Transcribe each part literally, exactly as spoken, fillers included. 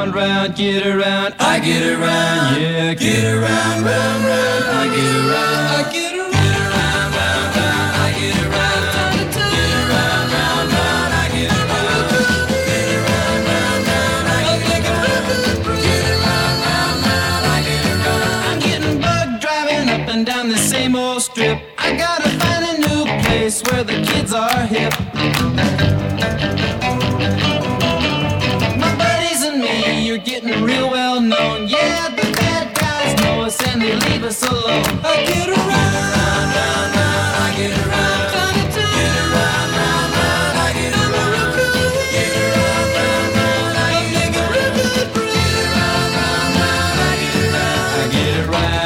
around, round, get around, I get around, yeah, get around, round, round, I get around, I get around. Down the same old strip, I gotta find a new place where the kids are hip. My buddies and me, you're getting real well known. Yeah, the bad guys know us and they leave us alone. I get around, round, round, round, I get around. Get around, round, round, I get around. Get around, round, round, I get around. Get around, round, round, I get around. I get around.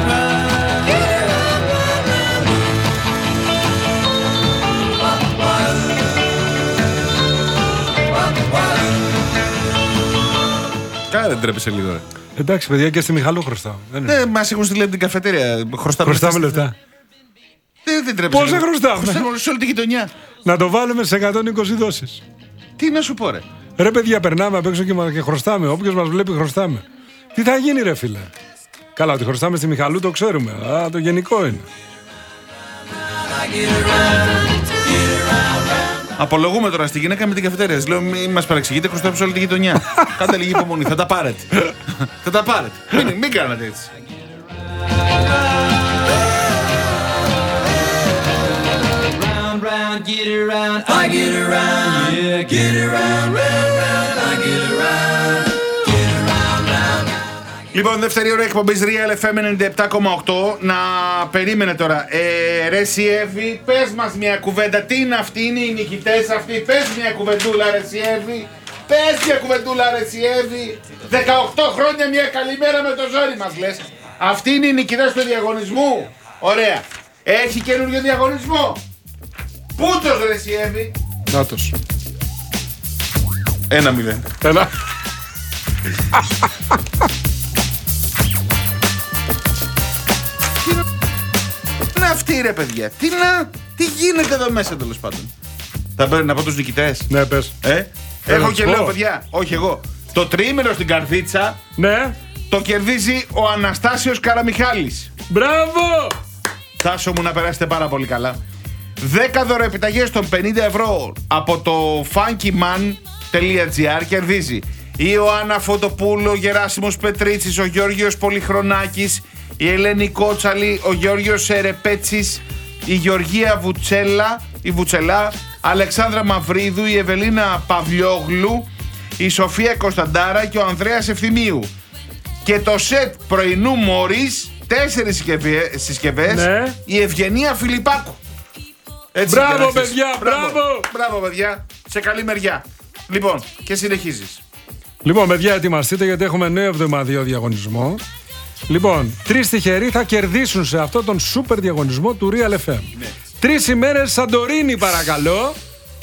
Κάρα δεν τρέπεσαι λίγο. Εντάξει, παιδιά, και στη Μιχαλού χρωστάω. Ναι, μας έχουν στείλει από την καφετέρια. Χρωστάμε, χρωστάμε λεφτά. Δεν, δεν τρέπεσαι. Πόσα χρωστάμε? Χρωστάμε σε όλη τη γειτονιά. Να το βάλουμε σε εκατόν είκοσι δόσεις. Τι να σου πω, ρε. Ρε, παιδιά, περνάμε απ' έξω και, και χρωστάμε. Όποιος μας βλέπει, χρωστάμε. Τι θα γίνει, ρε φίλε? Καλά, ότι χρωστάμε στη Μιχαλού το ξέρουμε. Α, το γενικό είναι. Απολογούμε τώρα στη γυναίκα με την καφετέρια. Λέω, μην μας παρεξηγείτε, χρωστάμε σε όλη τη γειτονιά. Κάντε λίγη υπομονή, θα τα πάρετε. Θα τα πάρετε. Μην, μην κάνατε έτσι. Λοιπόν, δεύτερη ώρα εκπομπής Real εφ εμ ενενήντα επτά κόμμα οκτώ. Να περίμενε τώρα. Ε, ρε Σιέβη, πες μας μια κουβέντα. Τι είναι αυτοί, είναι οι νικητές αυτοί? Πες μια κουβεντούλα, ρε Σιέβη. Πες μια κουβεντούλα, ρε Σιέβη. δεκαοκτώ χρόνια μια καλημέρα με το ζόρι μας λες. Αυτοί είναι οι νικητές του διαγωνισμού. Ωραία. Έχει καινούριο διαγωνισμό. Πούτος, ρε Σιέβη. Νάτος. Ένα μηδέν. Έλα. Τι είναι αυτή, ρε παιδιά? Τι, να, τι γίνεται εδώ μέσα, τέλος πάντων? Θα πρέπει να πω τους νικητές. Ναι, πες. Ε? Έχω και λέω, παιδιά, όχι εγώ. Το τριήμερο στην Καρδίτσα, ναι, το κερδίζει ο Αναστάσιος Καραμιχάλης. Μπράβο! Τάσο μου, να περάσετε πάρα πολύ καλά. δέκα δωροεπιταγές των πενήντα ευρώ από το funkyman τελεία τζι άρ κερδίζει η Ιωάννα Φωτοπούλου, ο Γεράσιμος Πετρίτσης, ο Γιώργος Πολυχρονάκης, η Ελένη Κότσαλη, ο Γιώργος Σερεπέτσης, η Γεωργία Βουτσέλα, η Βουτσελά, Αλεξάνδρα Μαυρίδου, η Ευελίνα Παυλιόγλου, η Σοφία Κωνσταντάρα και ο Ανδρέας Ευθυμίου. Και το σετ πρωινού Μωρίς, τέσσερις συσκευές, ναι, η Ευγενία Φιλιππάκου. Έτσι, μπράβο, παιδιά, μπράβο. μπράβο! Μπράβο, παιδιά, σε καλή μεριά. Λοιπόν, και συνεχίζεις. Λοιπόν, παιδιά, ετοιμαστείτε γιατί έχουμε νέο εβδομαδιαίο διαγωνισμό. Λοιπόν, τρεις τυχεροί θα κερδίσουν σε αυτό τον σούπερ διαγωνισμό του Real εφ εμ. Ναι. Τρεις ημέρες Σαντορίνη, παρακαλώ.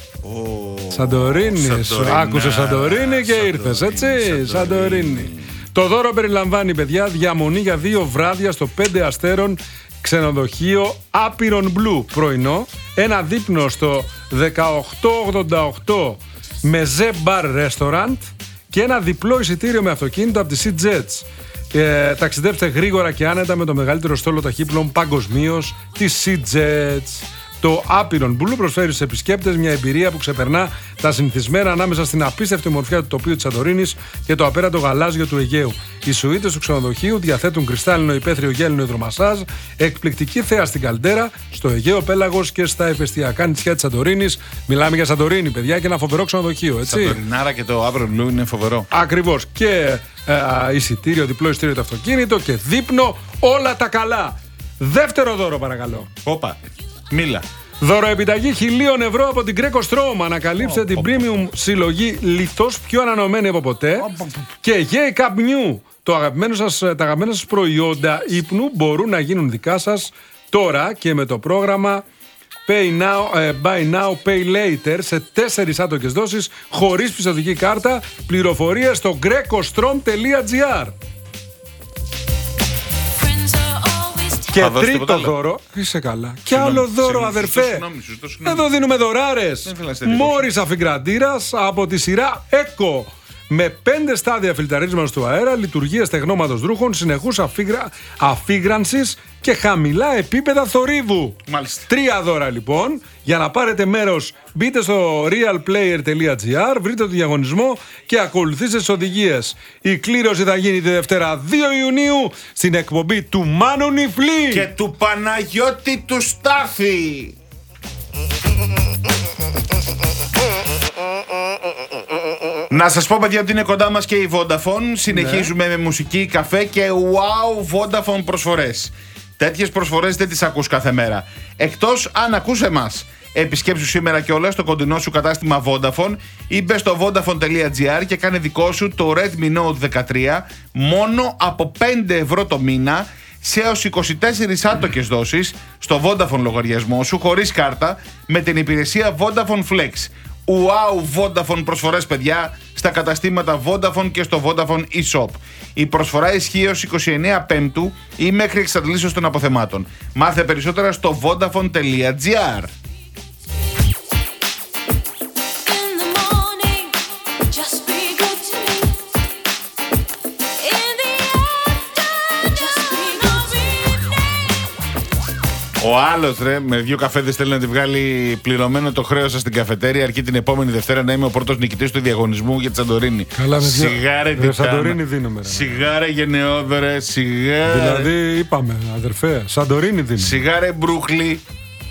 Oh, Σαντορίνη, άκουσες Σαντορίνη και ήρθες, έτσι. Σαντορίνη. Σαντορίνη. Το δώρο περιλαμβάνει, παιδιά, διαμονή για δύο βράδια στο πέντε αστέρων ξενοδοχείο Άπειρον Blue πρωινό, ένα δείπνο στο δεκαοκτώ ογδόντα οκτώ Meze Bar Restaurant και ένα διπλό εισιτήριο με αυτοκίνητο από τη SeaJets. Ε, ταξιδέψτε γρήγορα και άνετα με το μεγαλύτερο στόλο ταχύπλων παγκοσμίως, τη SeaJets. Το Άπειρον Blue προσφέρει στους επισκέπτες μια εμπειρία που ξεπερνά τα συνηθισμένα ανάμεσα στην απίστευτη μορφιά του τοπίου της Σαντορίνης και το απέραντο γαλάζιο του Αιγαίου. Οι σουίτες του ξενοδοχείου διαθέτουν κρυστάλλινο υπαίθριο γέλινο υδρομασάζ, εκπληκτική θέα στην καλντέρα, στο Αιγαίο πέλαγος και στα εφεστιακά νησιά της Σαντορίνης. Μιλάμε για Σαντορίνη, παιδιά, και ένα φοβερό ξενοδοχείο, έτσι. Σαντορινάρα και το Άπειρον Blue είναι φοβερό. Ακριβώς. Και ε, εισιτήριο, διπλό εισιτήριο το αυτοκίνητο και δείπνο, όλα τα καλά. Δεύτερο δώρο, παρακαλώ. Όπα. Μίλα. Δωροεπιταγή χιλίων ευρώ από την Greco Strom. Ανακαλύψτε oh, την oh, premium oh. συλλογή λιθός πιο ανανεωμένη από ποτέ. Oh, oh, oh. Και J Cup New. Το αγαπημένο σας, τα αγαπημένα σας προϊόντα ύπνου μπορούν να γίνουν δικά σας τώρα και με το πρόγραμμα Pay now, uh, Buy Now, Pay Later σε τέσσερις άτοκες δόσεις χωρίς πιστωτική κάρτα. Πληροφορίες στο greco strom τελεία τζι άρ. Και τρίτο δώρο. Είσαι καλά. Και άλλο δώρο, αδερφέ. Εδώ δίνουμε δωράρες. Μόρις αφιγκραντήρας από τη σειρά Eco. με πέντε στάδια φιλτραρίσματος του αέρα, λειτουργία στεγνώματος ρούχων, συνεχούς αφίγρα... αφίγρανσης και χαμηλά επίπεδα θορύβου. Μάλιστα. Τρία δώρα λοιπόν. Για να πάρετε μέρος, μπείτε στο realplayer τελεία gr, βρείτε το διαγωνισμό και ακολουθήστε τις οδηγίες. Η κλήρωση θα γίνει τη Δευτέρα δύο Ιουνίου στην εκπομπή του Μάνου Νιφλή και του Παναγιώτη του Στάθη. Να σας πω, παιδιά, ότι είναι κοντά μας και η Vodafone. Συνεχίζουμε ναι. με μουσική, καφέ και wow Vodafone προσφορές. Τέτοιες προσφορές δεν τις ακούς κάθε μέρα. Εκτός αν ακούς εμάς. Επισκέψου σήμερα κιόλας το κοντινό σου κατάστημα Vodafone ή μπες στο vodafone τελεία gr και κάνε δικό σου το Redmi Note δεκατρία μόνο από πέντε ευρώ το μήνα σε έως είκοσι τέσσερις άτοκες δόσεις στο Vodafone λογαριασμό σου χωρίς κάρτα με την υπηρεσία Vodafone Flex. Wow Vodafone προσφορές, παιδιά, στα καταστήματα Vodafone και στο Vodafone eShop. Η προσφορά ισχύει ως είκοσι εννέα Πέμπτου ή μέχρι εξαντλήσεως των αποθεμάτων. Μάθε περισσότερα στο vodafone τελεία gr. Ο άλλος, ρε, με δύο καφέδες θέλει να τη βγάλει πληρωμένο το χρέος σας στην καφετέρια, αρκεί την επόμενη Δευτέρα να είμαι ο πρώτος νικητής του διαγωνισμού για τη Σαντορίνη. Καλά, με δύο. Σιγάρε τι Σαντορίνη δίνουμε. Σιγάρε γενναιόδωρε, σιγάρε. Δηλαδή είπαμε, αδερφέ, Σαντορίνη δίνουμε. Σιγάρε Μπρούχλι.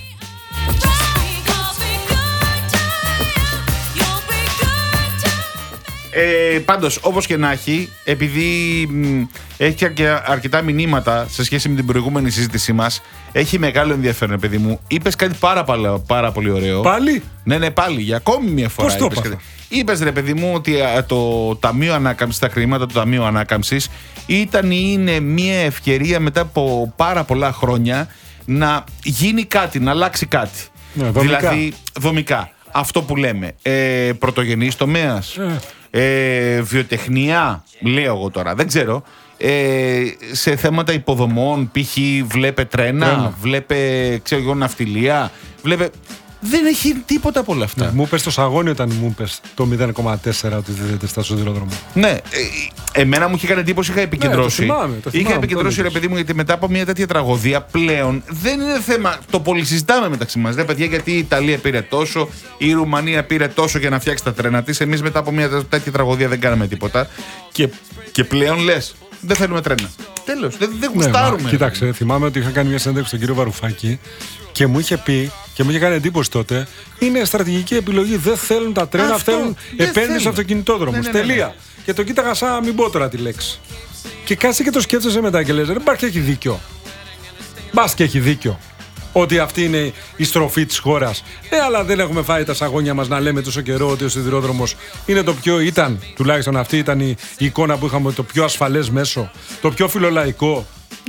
Ε, πάντως, όπως και να έχει, επειδή μ, έχει και αρκετά μηνύματα σε σχέση με την προηγούμενη συζήτησή μας, έχει μεγάλο ενδιαφέρον, παιδί μου. Είπες κάτι πάρα, πάρα, πάρα πολύ ωραίο. Πάλι? Ναι, ναι, πάλι. Για ακόμη μια φορά. Πώς το είπες, κάτι... είπες, ρε παιδί μου, ότι α, το Ταμείο Ανάκαμψης, τα χρήματα του Ταμείου Ανάκαμψης ήταν ή είναι μια ευκαιρία μετά από πάρα πολλά χρόνια να γίνει κάτι, να αλλάξει κάτι. Ναι, δομικά. Δηλαδή, δομικά. Αυτό που λέμε. Ε, πρωτογενής τομέας. Ε. Ε, βιοτεχνία, λέω εγώ τώρα, δεν ξέρω. Ε, σε θέματα υποδομών, π.χ. βλέπε τρένα, τρένα. βλέπε, ξέρω εγώ, ναυτιλία, βλέπε... Δεν έχει τίποτα από όλα αυτά. Ναι, μου είπες το σαγόνι όταν μου είπες το μηδέν κόμμα τέσσερα ότι δίδεται στα σιδηρόδρομο. Ναι, ε, εμένα μου είχε κάνει εντύπωση, είχα επικεντρώσει. Ναι, το θυμάμαι, το θυμάμαι, είχα επικεντρώσει, ρε παιδί μου, γιατί μετά από μια τέτοια τραγωδία πλέον δεν είναι θέμα. Το πολυσυζητάμε μεταξύ μας. Ρε παιδιά, γιατί η Ιταλία πήρε τόσο, η Ρουμανία πήρε τόσο για να φτιάξει τα τρένα της. Εμείς μετά από μια τέτοια τραγωδία δεν κάναμε τίποτα. Και, και πλέον λες, δεν θέλουμε τρένα. Τέλος, δεν, δεν γουστάρουμε. Ναι, κοίταξε, θυμάμαι ότι είχα κάνει μια συνέντευξη στον κύριο Βαρουφάκη και μου είχε πει. Και μου είχε κάνει εντύπωση τότε, είναι στρατηγική επιλογή. Δεν θέλουν τα τρένα, αυτό, θέλουν επένδυση στο αυτοκινητόδρομο. Ναι, ναι, ναι, ναι. Τελεία. Και το κοίταγα σαν να μην πω τώρα τη λέξη. Και κάτσε και το σκέφτεσαι μετά και λες, δεν μπας και έχει δίκιο. Μπας και έχει δίκιο. Ότι αυτή είναι η στροφή της χώρας. Ε, αλλά δεν έχουμε φάει τα σαγόνια μας να λέμε τόσο καιρό ότι ο σιδηρόδρομος είναι το πιο. Ήταν, τουλάχιστον αυτή ήταν η, η εικόνα που είχαμε, το πιο ασφαλές μέσο, το πιο φιλολαϊκό.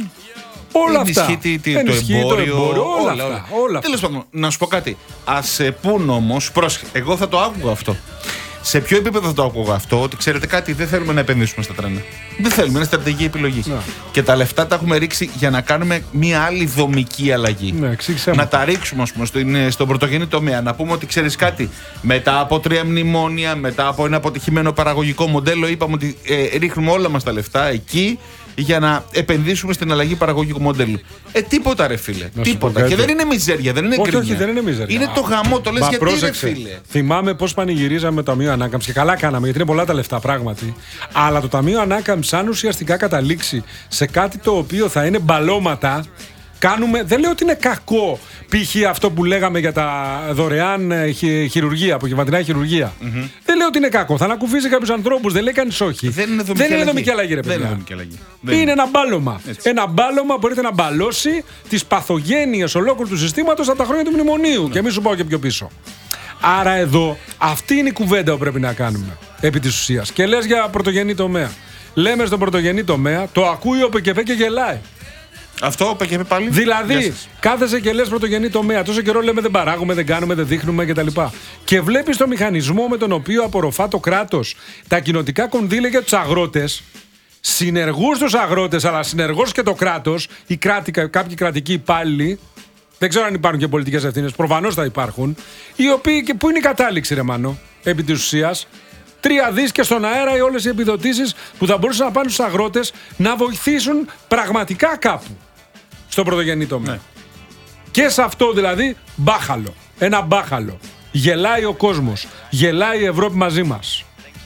Όλα αυτά. Ενισχύει το εμπόριο, το εμπόριο όλα, όλα, αυτά, όλα. Τέλος πάντων, να σου πω κάτι. Ας πούν όμως, πρόσεχε, εγώ θα το άκουγα αυτό. Σε ποιο επίπεδο θα το άκουγα αυτό, ότι ξέρετε κάτι, δεν θέλουμε να επενδύσουμε στα τρένα. Δεν θέλουμε, είναι στρατηγική επιλογή. Ναι. Και τα λεφτά τα έχουμε ρίξει για να κάνουμε μια άλλη δομική αλλαγή. Ναι, να τα ρίξουμε, ας πούμε, στον, στον πρωτογενή τομέα. Να πούμε ότι ξέρεις κάτι, μετά από τρία μνημόνια, μετά από ένα αποτυχημένο παραγωγικό μοντέλο, είπαμε ότι ε, ρίχνουμε όλα μας τα λεφτά εκεί για να επενδύσουμε στην αλλαγή παραγωγικού μοντέλου. Ε, τίποτα, ρε φίλε. Να τίποτα. Και δεν είναι μιζέρια, δεν είναι όχι, γκρίνια. Όχι, δεν είναι μιζέρια. Είναι το γαμό, το λες γιατί, πρόσεξε. Ρε φίλε. Θυμάμαι πώς πανηγυρίζαμε το Ταμείο Ανάκαμψης. Και καλά κάναμε, γιατί είναι πολλά τα λεφτά πράγματι. Αλλά το Ταμείο Ανάκαμψης, αν ουσιαστικά καταλήξει σε κάτι το οποίο θα είναι μπαλώματα. Κάνουμε, δεν λέω ότι είναι κακό π.χ. αυτό που λέγαμε για τα δωρεάν χειρουργία, απογευματινά χειρουργία. Mm-hmm. Δεν λέω ότι είναι κακό. Θα ανακουφίσει κάποιους ανθρώπους, δεν λέει κανείς όχι. Δεν είναι δομική, δεν είναι δομική αλλαγή, ρε παιδιά. Είναι, είναι, είναι ένα μπάλωμα. Έτσι. Ένα μπάλωμα μπορείτε να μπαλώσει τις παθογένειες ολόκληρου του συστήματος από τα χρόνια του μνημονίου. Ναι. Και μην σου πάω και πιο πίσω. Άρα εδώ αυτή είναι η κουβέντα που πρέπει να κάνουμε επί της ουσίας. Και λες για πρωτογενή τομέα. Λέμε στον πρωτογενή τομέα, το ακούει ο ΠΚΠ και γελάει. Αυτό και πάλι. Δηλαδή, κάθεσαι και λες πρωτογενή τομέα. Τόσο καιρό λέμε δεν παράγουμε, δεν κάνουμε, δεν δείχνουμε κτλ. Και βλέπεις το μηχανισμό με τον οποίο απορροφά το κράτος τα κοινοτικά κονδύλια για τους αγρότες, συνεργούς τους αγρότες, αλλά συνεργός και το κράτος, οι κράτη, κάποιοι κρατικοί υπάλληλοι. Δεν ξέρω αν υπάρχουν και πολιτικές ευθύνες, προφανώς θα υπάρχουν. Οι οποίοι και πού είναι η κατάληξη, ρε Μάνο, επί της ουσίας. Τρία δις και στον αέρα οι όλες οι επιδοτήσεις που θα μπορούσαν να πάνε στους αγρότες να βοηθήσουν πραγματικά κάπου στο πρωτογενή τομέα. Ναι. Και σε αυτό δηλαδή μπάχαλο. Ένα μπάχαλο. Γελάει ο κόσμος. Γελάει η Ευρώπη μαζί μας.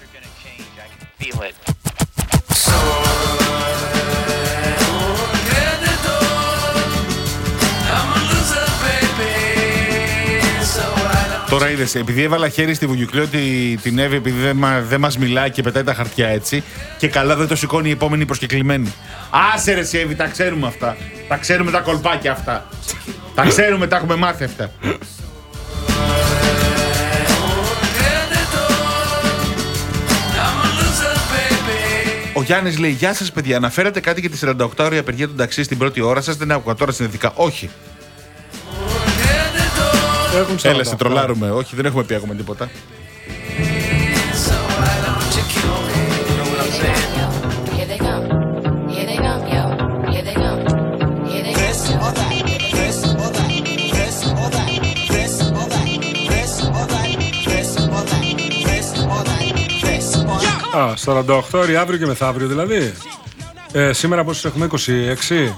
Τώρα είδες, επειδή έβαλα χέρι στη Βουγιουκλή την Εύη, επειδή δεν μα, δε μας μιλάει και πετάει τα χαρτιά έτσι, και καλά δεν το σηκώνει η επόμενη προσκεκλημένη. Άσε ρε Εύη, τα ξέρουμε αυτά. Τα ξέρουμε τα κολπάκια αυτά. Τα ξέρουμε, τα έχουμε μάθει αυτά. Ο Γιάννης λέει: Γεια σας, παιδιά. Αναφέρατε κάτι για τη σαρανταοκτάωρη απεργία των ταξί στην πρώτη ώρα σας. Δεν άκουγα τώρα συνδετικά. Όχι. Έλα, σε τρολάρουμε. Όχι, δεν έχουμε πει ακόμα τίποτα. Α, σαράντα οκτώ ώρες αύριο και μεθαύριο δηλαδή. Ε, σήμερα πόσους έχουμε, είκοσι έξι.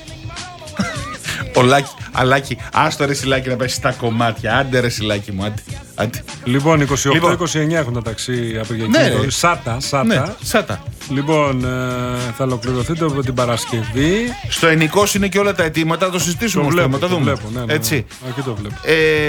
Ο Λάκη, Αλάκη, άστο ρε Σιλάκη να πέσει στα κομμάτια. Άντε ρε Σιλάκη μου, άντε, άντε. Λοιπόν, είκοσι οκτώ είκοσι εννιά έχουν τα ταξί απεργιακή. Ναι, Σάτα, Σάτα. Ναι, Σάτα. Λοιπόν, ε, θα ολοκληρωθείτε από την Παρασκευή. Στο Ενικός είναι και όλα τα αιτήματα, θα το συζητήσουμε. Το βλέπω, το το δούμε. βλέπω, ναι, ναι, Έτσι. Ναι, εκεί το βλέπω.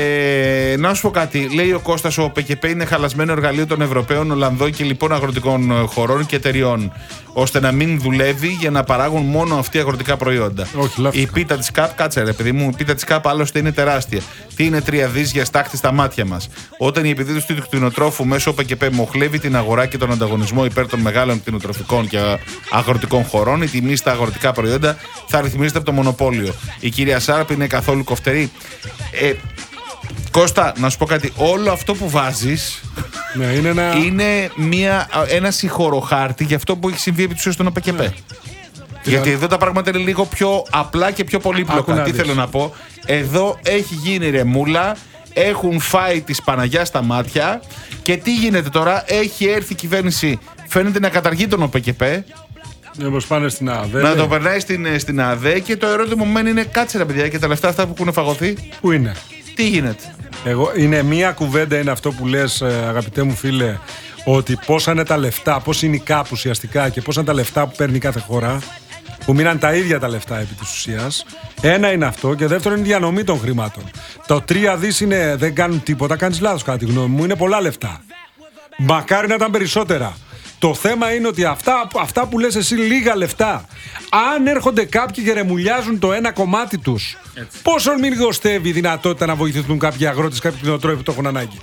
Ε, να σου πω κάτι. Λέει ο Κώστας, ο ΠΚΠ είναι χαλασμένο εργαλείο των Ευρωπαίων, Ολλανδών και λοιπόν αγροτικών χωρών και εταιριών, ώστε να μην δουλεύει για να παράγουν μόνο αυτοί αγροτικά προϊόντα. Όχι, λάθος. Η πίτα της ΚΑΠ, κάτσε ρε παιδί μου, η πίτα της ΚΑΠ άλλωστε είναι τεράστια. Τι είναι τρία δις για στάχτη στα μάτια μας. Όταν η επιδίδωση του κτηνοτρόφου μέσω ΠΚΠ μοχλεύει την αγορά και τον ανταγωνισμό υπέρ των μεγάλων κτηνοτροφικών και αγροτικών χωρών, η τιμή στα αγροτικά προϊόντα θα ρυθμίζεται από το μονοπόλιο. Η κυρία Σάρπ είναι καθόλου κοφτερή. Ε, Κώστα, να σου πω κάτι. Όλο αυτό που βάζεις ναι, είναι, ένα... είναι μια, ένα συγχωροχάρτη για αυτό που έχει συμβεί επί της ουσίας στον ΟΠΚΠ. Ναι. Γιατί εδώ τα πράγματα είναι λίγο πιο απλά και πιο πολύπλοκα. Τι θέλω να πω. Εδώ έχει γίνει ρεμούλα, έχουν φάει της Παναγιάς στα μάτια και τι γίνεται τώρα. Έχει έρθει η κυβέρνηση, φαίνεται να καταργεί τον ΟΠΚΠ. Μήπως πάνε στην ΑΔΕ. Να το περνάει στην, στην ΑΔΕ και το ερώτημα μου μένει είναι κάτσε ρε παιδιά και τα λεφτά αυτά που έχουν φαγωθεί. Πού είναι. Τι γίνεται. Εγώ, είναι μία κουβέντα είναι αυτό που λες αγαπητέ μου φίλε, ότι πόσα είναι τα λεφτά, πώς είναι η ΚΑΠ ουσιαστικά και πόσα είναι τα λεφτά που παίρνει κάθε χώρα, που μείναν τα ίδια τα λεφτά επί της ουσίας. Ένα είναι αυτό και δεύτερο είναι η διανομή των χρημάτων. Το τρία δις είναι, δεν κάνουν τίποτα, κάνεις λάθος κατά τη γνώμη μου, είναι πολλά λεφτά. Μακάρι να ήταν περισσότερα. Το θέμα είναι ότι αυτά, αυτά που λες εσύ λίγα λεφτά, αν έρχονται κάποιοι και ρεμουλιάζουν το ένα κομμάτι τους, έτσι, πόσο μην γοστεύει η δυνατότητα να βοηθηθούν κάποιοι αγρότες, κάποιοι κτηνοτρόφοι που το έχουν ανάγκη.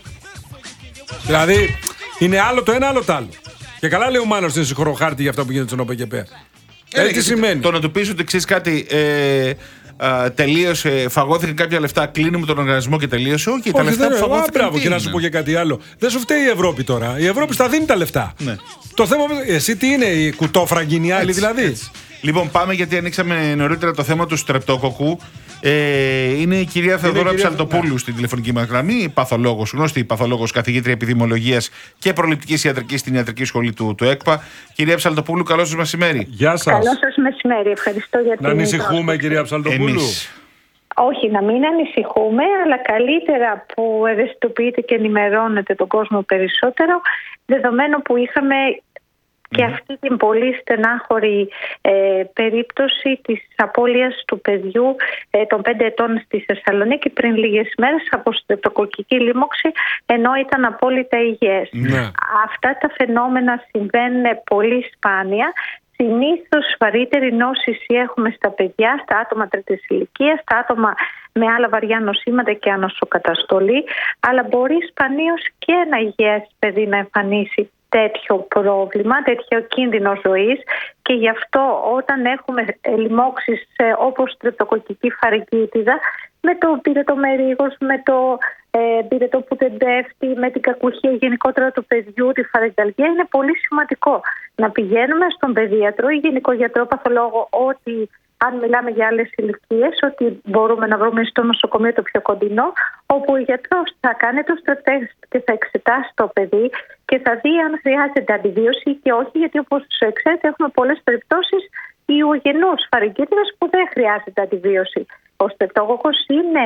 Δηλαδή, είναι άλλο το ένα, άλλο το άλλο. Και καλά λέει ο Μάνος στην συγχωροχάρτη για αυτό που γίνεται στον ΟΠΚΠ. Ε, τι σημαίνει. Το να του πεις ότι ξέρεις κάτι, ε, α, τελείωσε, φαγώθηκαν κάποια λεφτά, κλείνουμε τον οργανισμό και τελείωσε. Όχι, okay, τα λεφτά που φαγώθηκαν. Μπράβο, και να σου πω και κάτι άλλο. Δεν σου φταίει η Ευρώπη τώρα. Η Ευρώπη στα δίνει τα λεφτά. Ναι. Το θέμα, εσύ τι είναι, η κουτόφραγγινή άλλη δηλαδή. Έτσι. Λοιπόν, πάμε γιατί ανοίξαμε νωρίτερα το θέμα του στρεπτόκοκου. Ε, είναι η κυρία Θεοδόρα Ψαλτοπούλου, ναι, στην τηλεφωνική μας γραμμή, παθολόγος, γνώστη παθολόγος, καθηγήτρια επιδημολογίας και προληπτικής ιατρικής στην ιατρική σχολή του, του ΕΚΠΑ. Κυρία Ψαλτοπούλου, καλό σας μεσημέρι. Γεια σας. Καλό σας μεσημέρι, ευχαριστώ για την. Να ανησυχούμε, κυρία Ψαλτοπούλου. Εμείς. Όχι, να μην ανησυχούμε, αλλά καλύτερα που ευαισθητοποιείτε και ενημερώνετε τον κόσμο περισσότερο, δεδομένου που είχαμε και αυτή την πολύ στενάχωρη ε, περίπτωση της απώλειας του παιδιού ε, των πέντε ετών στη Θεσσαλονίκη πριν λίγες μέρες από στρεπτοκοκκική λίμωξη, ενώ ήταν απόλυτα υγιές. Ναι. Αυτά τα φαινόμενα συμβαίνουν πολύ σπάνια. Συνήθως βαρύτερη νόσηση έχουμε στα παιδιά, στα άτομα τρίτης ηλικίας, στα άτομα με άλλα βαριά νοσήματα και ανοσοκαταστολή, αλλά μπορεί σπανίως και ένα υγιές παιδί να εμφανίσει τέτοιο πρόβλημα, τέτοιο κίνδυνο ζωής, και γι' αυτό όταν έχουμε λοιμώξεις όπως τρεπτοκοκκική φαρικίτιδα, με το πυρετομερίγος, με το ε, πυρετό που δεν πέφτει, με την κακουχία γενικότερα του παιδιού, τη φαρικαλγία, είναι πολύ σημαντικό να πηγαίνουμε στον παιδίατρο ή γενικό γιατρό παθολόγο, ό,τι αν μιλάμε για άλλες ηλικίες, ότι μπορούμε να βρούμε στο νοσοκομείο το πιο κοντινό, όπου ο γιατρός θα κάνει το στρες και θα εξετάσει το παιδί και θα δει αν χρειάζεται αντιβίωση και όχι, γιατί όπως ξέρετε έχουμε πολλές περιπτώσεις ιογενούς φαρυγγίτιδας που δεν χρειάζεται αντιβίωση. Ο στρεπτοκόκκος είναι,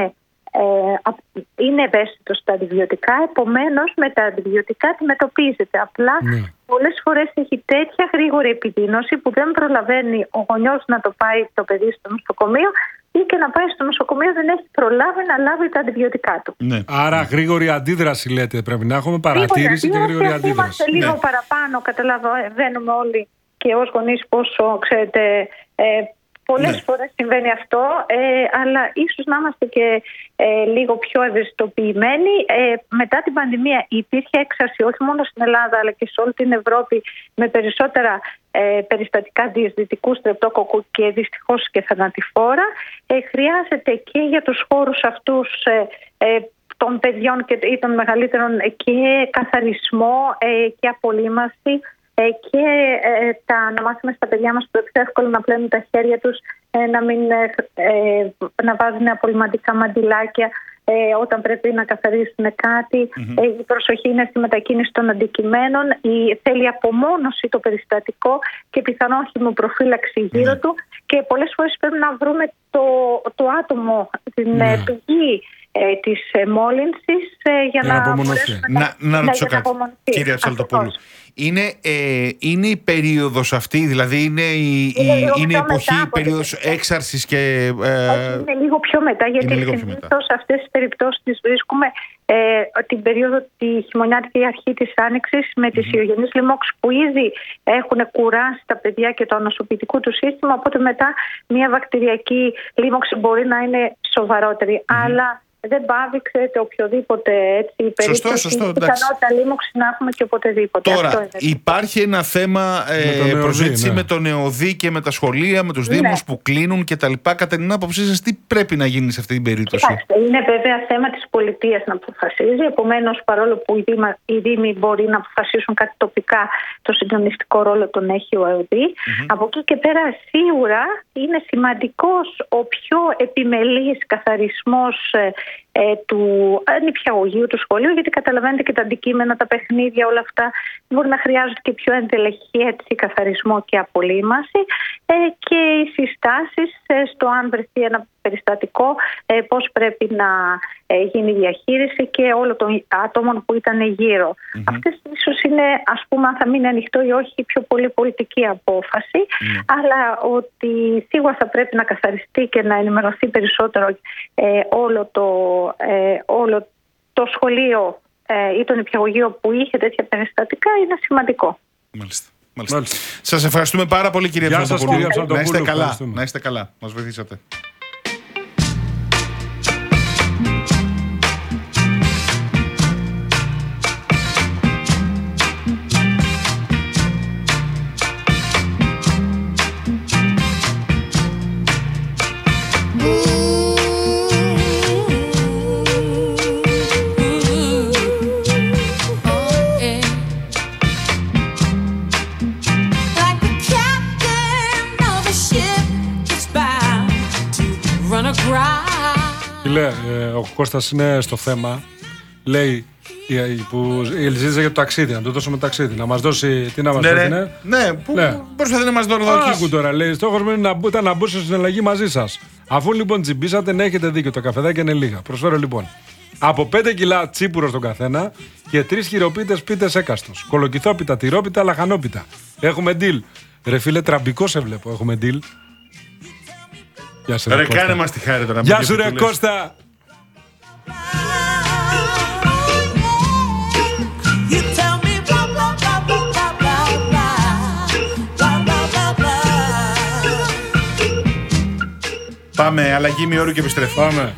ε, είναι ευαίσθητος στα αντιβιωτικά, επομένως με τα αντιβιωτικά αντιμετωπίζεται. Απλά ναι. πολλές φορές έχει τέτοια γρήγορη επιδείνωση που δεν προλαβαίνει ο γονιός να το πάει το παιδί στο νοσοκομείο ή και να πάει στο νοσοκομείο δεν έχει προλάβει να λάβει τα αντιβιωτικά του. Ναι. Άρα γρήγορη αντίδραση λέτε, πρέπει να έχουμε παρατήρηση και γρήγορη αντίδραση. Είμαστε λίγο ναι. παραπάνω, καταλαβαίνουμε όλοι και ως γονείς πόσο ξέρετε... Ε, Πολλές ναι. φορές συμβαίνει αυτό, ε, αλλά ίσως να είμαστε και ε, λίγο πιο ευαισθητοποιημένοι. Ε, μετά την πανδημία υπήρχε έξαρση όχι μόνο στην Ελλάδα αλλά και σε όλη την Ευρώπη με περισσότερα ε, περιστατικά διαισθητικού στρεπτόκοκκου και δυστυχώς και θανατηφόρα. Ε, χρειάζεται και για τους χώρους αυτούς ε, ε, των παιδιών και, ή των μεγαλύτερων και καθαρισμό ε, και απολύμαση. Και ε, τα, να μάθουμε στα παιδιά μας που είναι εύκολο να πλένουν τα χέρια τους, ε, να, μην, ε, να βάζουν απολυμαντικά μαντιλάκια ε, όταν πρέπει να καθαρίσουν κάτι. Mm-hmm. Ε, η προσοχή είναι στη μετακίνηση των αντικειμένων, η, θέλει απομόνωση το περιστατικό και πιθανόν χημοπροφύλαξη γύρω mm-hmm. του και πολλές φορές πρέπει να βρούμε το, το άτομο, την mm-hmm. πηγή ε, της ε, μόλυνσης ε, για να, να μπορέσουμε να, να, να, να ρωτήσω κάτι, κύριε Αψαλτοπούλου. Είναι, ε, είναι η περίοδος αυτή, δηλαδή είναι η, είναι η, είναι η εποχή, η περίοδος έξαρσης και... Ε, είναι λίγο πιο μετά, γιατί συνήθως σε αυτές τις περιπτώσεις τις βρίσκουμε ε, την περίοδο τη χειμωνιάτικη αρχή της άνοιξης με τις mm-hmm. ιογενείς λοιμώξεις που ήδη έχουν κουράσει τα παιδιά και το ανοσοποιητικό του σύστημα, οπότε μετά μια βακτηριακή λοιμώξη μπορεί να είναι σοβαρότερη. Mm-hmm. Αλλά δεν πάβει, ξέρετε, οποιοδήποτε έτσι περίπτωση. Σωστό, σωστό. Η πιθανότητα λίμωξη να έχουμε και οποτεδήποτε. Τώρα, αυτό υπάρχει ένα θέμα ε, προσέγγιση ναι. με τον ΕΟΔΗ και με τα σχολεία, με τους ναι. δήμους που κλείνουν κτλ. Κατά την άποψή σας, τι πρέπει να γίνει σε αυτή την περίπτωση? Κοιτάξτε, είναι βέβαια θέμα της πολιτείας να αποφασίζει. Επομένως, παρόλο που οι, δήμα, οι δήμοι μπορεί να αποφασίσουν κάτι τοπικά, το συντονιστικό ρόλο τον έχει ο ΕΟΔΗ. Mm-hmm. Από εκεί και πέρα, σίγουρα είναι σημαντικός ο πιο επιμελής καθαρισμός Ε, του νηπιαγωγείου, του σχολείου, γιατί καταλαβαίνετε και τα αντικείμενα, τα παιχνίδια, όλα αυτά μπορεί να χρειάζονται και πιο εντελεχή έτσι, καθαρισμό και απολύμαση ε, και οι συστάσεις ε, στο αν βρεθεί ένα περιστατικό, ε, πώς πρέπει να ε, γίνει η διαχείριση και όλων των ατόμων που ήταν γύρω. Mm-hmm. Αυτές ίσως είναι, ας πούμε, αν θα μείνει ανοιχτό ή όχι, πιο πολύ πολιτική απόφαση, mm-hmm. αλλά ότι σίγουρα θα πρέπει να καθαριστεί και να ενημερωθεί περισσότερο ε, όλο το Ε, όλο το σχολείο ε, ή το νηπιαγωγείο που είχε τέτοια περιστατικά είναι σημαντικό. Μάλιστα. Μάλιστα. Μάλιστα. Σας ευχαριστούμε πάρα πολύ, κύριε Αψαλτοπούλου. Να είστε καλά. Να είστε καλά. Μας βοηθήσατε. Φίλε, ο Κώστας είναι στο θέμα. Λέει που ζήτησε για το ταξίδι, να του δώσουμε ταξίδι. Να μας δώσει. Τι να μας ναι, δώσει, ναι. Ναι, που ναι. Προσπαθεί να μας δωροδοκίσει. Άκου τώρα, λέει. Στόχος μου είναι να, ήταν να μπούσω στην αλλαγή μαζί σας. Αφού λοιπόν τσιμπήσατε, ναι, έχετε δίκιο. Τα καφεδάκια είναι λίγα. Προσφέρω λοιπόν από πέντε κιλά τσίπουρο στον καθένα και τρεις χειροποίητες πίτες έκαστος. Κολοκυθόπιτα, τυρόπιτα, λαχανόπιτα. Έχουμε deal. Ρε φίλε, τραμπικό σε βλέπω. Έχουμε deal. Γεια σου, ρε, ρε κάνε μας τη χάρη τώρα. Γεια σου, ρε Κώστα. Πάμε, αλλαγή ημιώρου και επιστρέφουμε. Πάμε.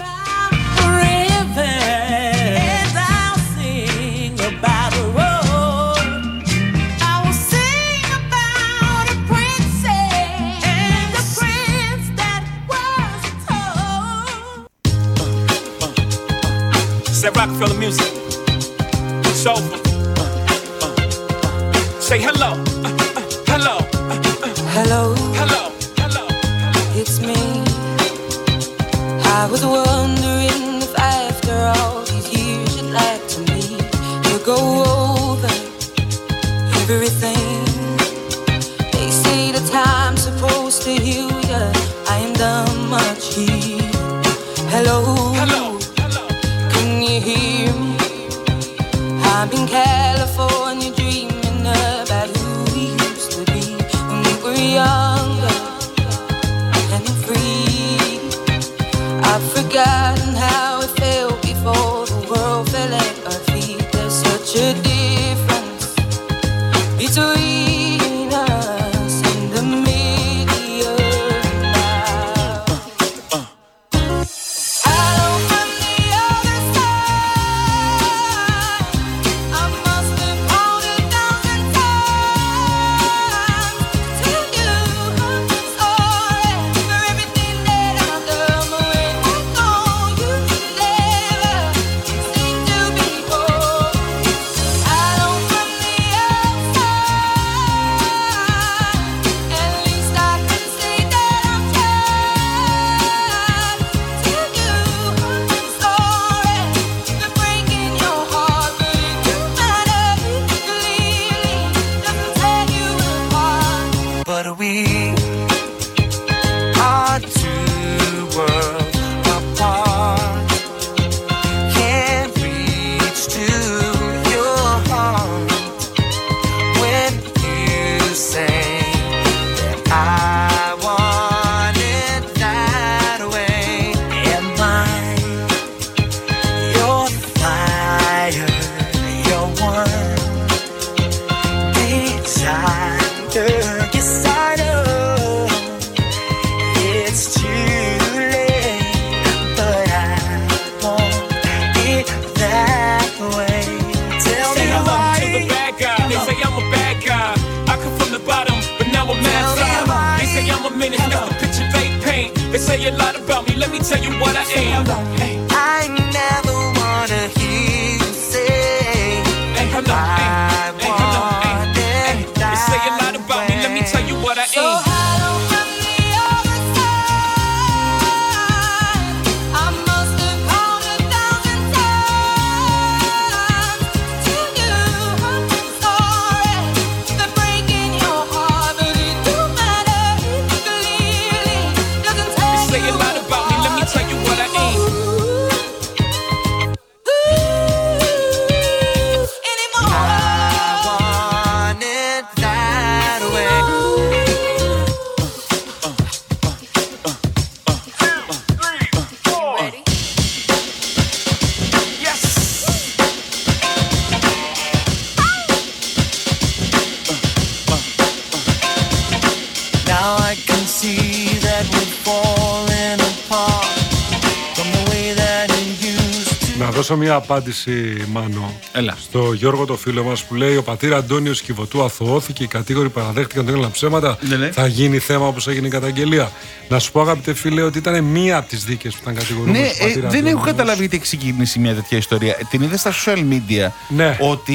That Rockefeller music, soulful. Say hello, uh, uh, hello, uh, uh, hello, hello, hello, hello. It's me. we are two worlds apart. Can't reach to your heart when you say that I want it that way. Am I your fire, your one desire? Yes, I know it's too late, but I want it that way. Tell Say me hello why. to the bad guy. They say I'm a bad guy. I come from the bottom, but now I'm mad Tell me fly. why. They say I'm a menace, that's the picture they paint. They say a lot about me, let me tell you what I am. Hey, I never wanna hear you say hey, hello, hey, I hey, hello, hey, want hey. it They say a lot that about me, let me tell you what I So am. hello from the other side. I must have called a thousand times to you. I'm sorry for breaking your heart, but it don't matter. Clearly doesn't They take say a you lot about me, let me tell you what I am. anymore. I want it that way. Ready? Yes. Now I can see that we're falling apart from the way that it used to. Να δώσω μια απάντηση, Μάνο, Έλα. στο Γιώργο το φίλο μας που λέει: ο πατήρ Αντώνιος Κιβωτού αθωώθηκε, οι κατήγοροι παραδέχτηκαν ότι έκαναν ψέματα. Ναι, ναι. Θα γίνει θέμα όπως έγινε η καταγγελία. Να σου πω, αγαπητέ φίλε, ότι ήταν μία από τις δίκες που ήταν κατηγορούμενος. Ναι, ο πατήρ ε, δεν Αντώνιος. έχω καταλάβει γιατί έχει ξεκινήσει μια τέτοια ιστορία. Την είδα στα social media Ναι. ότι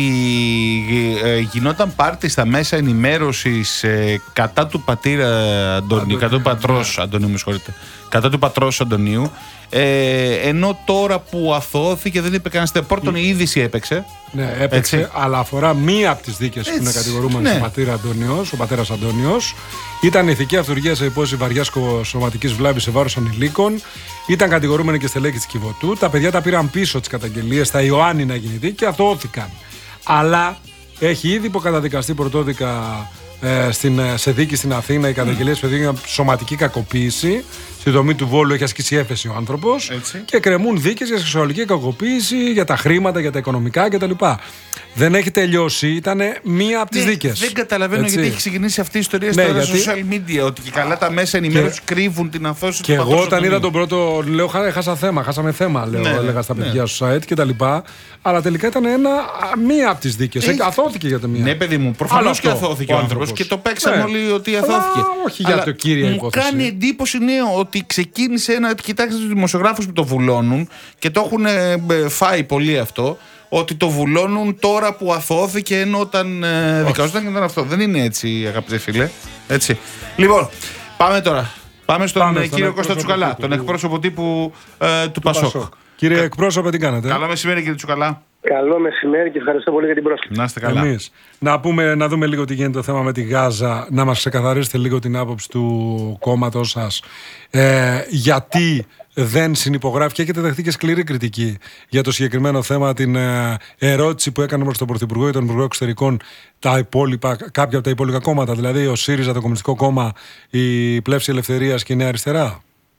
ε, γινόταν πάρτι στα μέσα ενημέρωσης ε, κατά του πατήρα Αντωνίου, Αντωνίου, κατά του πατρός Αντωνίου, με συγχωρείτε, κατά του πατρός Αντωνίου. Ε, ενώ τώρα που αθωώθηκε δεν είπε κανένας τίποτα. Πρώτον, η είδηση έπαιξε. Ναι, έπαιξε, Έτσι. αλλά αφορά μία από τις δίκες που είναι Έτσι, κατηγορούμενος ναι. ο πατήρ Αντώνιος, ο πατέρας Αντώνιος. Ήταν ηθική αυτουργία σε υπόθεση βαριάς σωματικής βλάβης σε βάρος ανηλίκων. Ήταν κατηγορούμενοι και στελέχη της Κιβωτού. Τα παιδιά τα πήραν πίσω τις καταγγελίες, στα Ιωάννινα γίνει και αθωώθηκαν. Αλλά έχει ήδη υποκαταδικαστεί πρωτόδικα ε, στην, σε δίκη στην Αθήνα οι καταγγελίες παιδιών για σωματική κακοποίηση. Στη δομή του Βόλου έχει ασκήσει έφεση ο άνθρωπος. Έτσι. Και κρεμούν δίκες για σεξουαλική κακοποίηση, για τα χρήματα, για τα οικονομικά κτλ. Δεν έχει τελειώσει, ήταν μία από τις Ναι, δίκες. δεν καταλαβαίνω Έτσι. γιατί έχει ξεκινήσει αυτή η ιστορία Ναι, στα γιατί- social media. Ότι και καλά τα μέσα ενημέρωση κρύβουν την αθώωση Και του εγώ πατρός όταν Αντωνίου. είδα τον πρώτο, λέω, «Χα- χάσα θέμα, χάσαμε θέμα», λέω, Ναι, έλεγα στα ναι. παιδιά στο site κτλ. Αλλά τελικά ήταν ένα, α, μία από τις δίκες. Έχει- Αθώθηκε για τη μία. Ναι, παιδί μου, Άλλο προφανώς και αυτό, αθώθηκε ο ο άνθρωπος άνθρωπος. και το παίξαν Ναι. όλοι ότι Αλλά αθώθηκε. όχι για το κύρια μου υπόθεση. κάνει εντύπωση, ναι, ότι ξεκίνησε ένα. Κοιτάξτε τους δημοσιογράφους που το βουλώνουν και το έχουν ε, ε, φάει πολύ αυτό. Ότι το βουλώνουν τώρα που αθώθηκε ενώ όταν ε, δικαζόταν ήταν αυτό. Δεν είναι έτσι, αγαπητέ φίλε. Έτσι. Λοιπόν, πάμε τώρα. Πάμε στον Πάμε ε, στον κύριο Κώστα εκπρόσωπο Τσουκαλά, τύπου. τον εκπρόσωπο τύπου ε, του Πασόκ. Πασόκ. Κύριε εκπρόσωπε, τι κάνετε? Καλό μεσημέρι, κύριε Τσουκαλά. Καλό μεσημέρι και ευχαριστώ πολύ για την πρόσκληση. Να είστε καλά. Εμείς. Να, πούμε, να δούμε λίγο τι γίνεται το θέμα με τη Γάζα, να μας ξεκαθαρίσετε λίγο την άποψη του κόμματος σας. Ε, γιατί δεν συνυπογράφει και έχετε δεχτεί και σκληρή κριτική για το συγκεκριμένο θέμα, την ε, ερώτηση που έκανε προς τον Πρωθυπουργό ή τον Υπουργό Εξωτερικών τα υπόλοιπα, κάποια από τα υπόλοιπα κόμματα, δηλαδή ο ΣΥΡΙΖΑ, το Κομμουνιστικό Κόμμα, η Πλεύση Ελευθερίας και η Νέα Αριστερά.